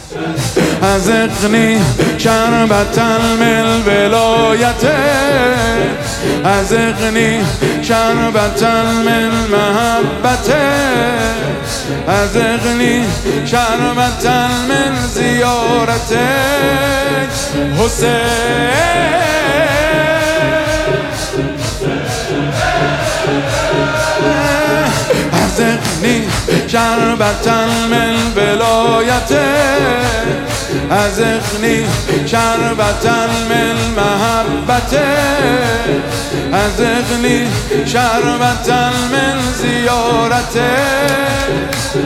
أذقني شربة من الولاية أذقني شربة من محبة أذقني شربة من زيارتك حسين أذقني شربة من ولايتك أذقني شربة من محبتك أذقني شربة من زيارتك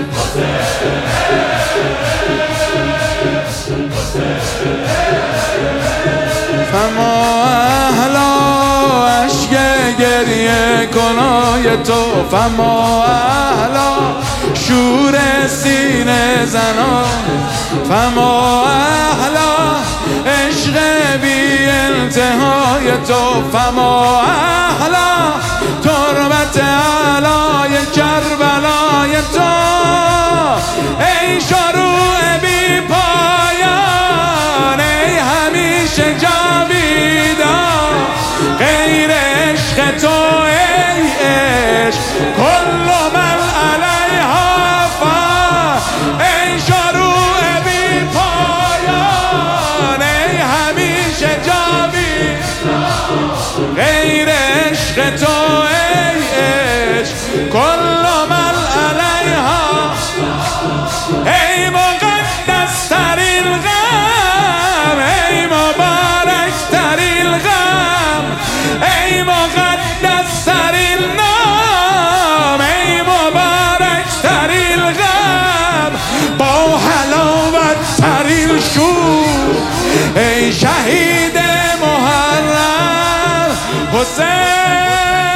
فما أحلى عشق گریه کنای تو فما احلا شور سینه زنا فما احلا عشق بی انتهای تو فما احلا تربت علای کربلای تو ای شروع بی پایان ای همیشه جاویدان غیر عشق تو ای عشق کل من علیها فان ای شروع بی پایان ای همیشه جاویدان غیر عشق تو ای عشق کل من علیها ای مقدس ترین غم ای مبارک ترین غم ای مقدس ترین نام ای مبارک ترین غم با حلاوت ترین شور ای شهید محرم حسین